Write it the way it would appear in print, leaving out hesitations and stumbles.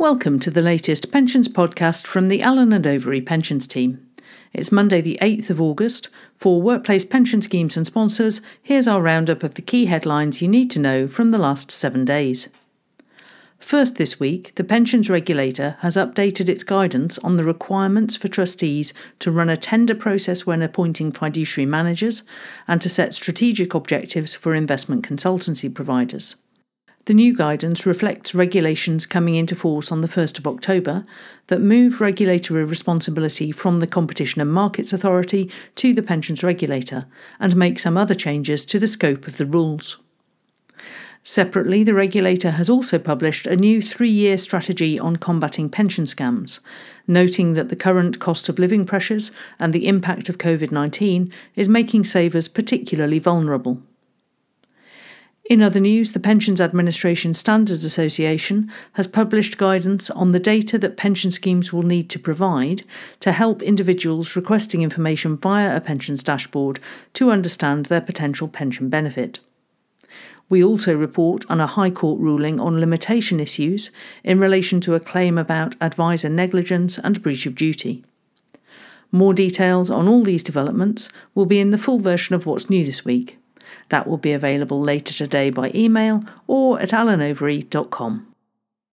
Welcome to the latest pensions podcast from the Allen & Overy pensions team. It's Monday the 8th of August. For workplace pension schemes and sponsors, here's our roundup of the key headlines you need to know from the last 7 days. First this week, the pensions regulator has updated its guidance on the requirements for trustees to run a tender process when appointing fiduciary managers and to set strategic objectives for investment consultancy providers. The new guidance reflects regulations coming into force on the 1st of October that move regulatory responsibility from the Competition and Markets Authority to the pensions regulator and make some other changes to the scope of the rules. Separately, the regulator has also published a new 3-year strategy on combating pension scams, noting that the current cost of living pressures and the impact of COVID-19 is making savers particularly vulnerable. In other news, the Pensions Administration Standards Association has published guidance on the data that pension schemes will need to provide to help individuals requesting information via a pensions dashboard to understand their potential pension benefit. We also report on a High Court ruling on limitation issues in relation to a claim about advisor negligence and breach of duty. More details on all these developments will be in the full version of What's New this week. That will be available later today by email or at allenovery.com.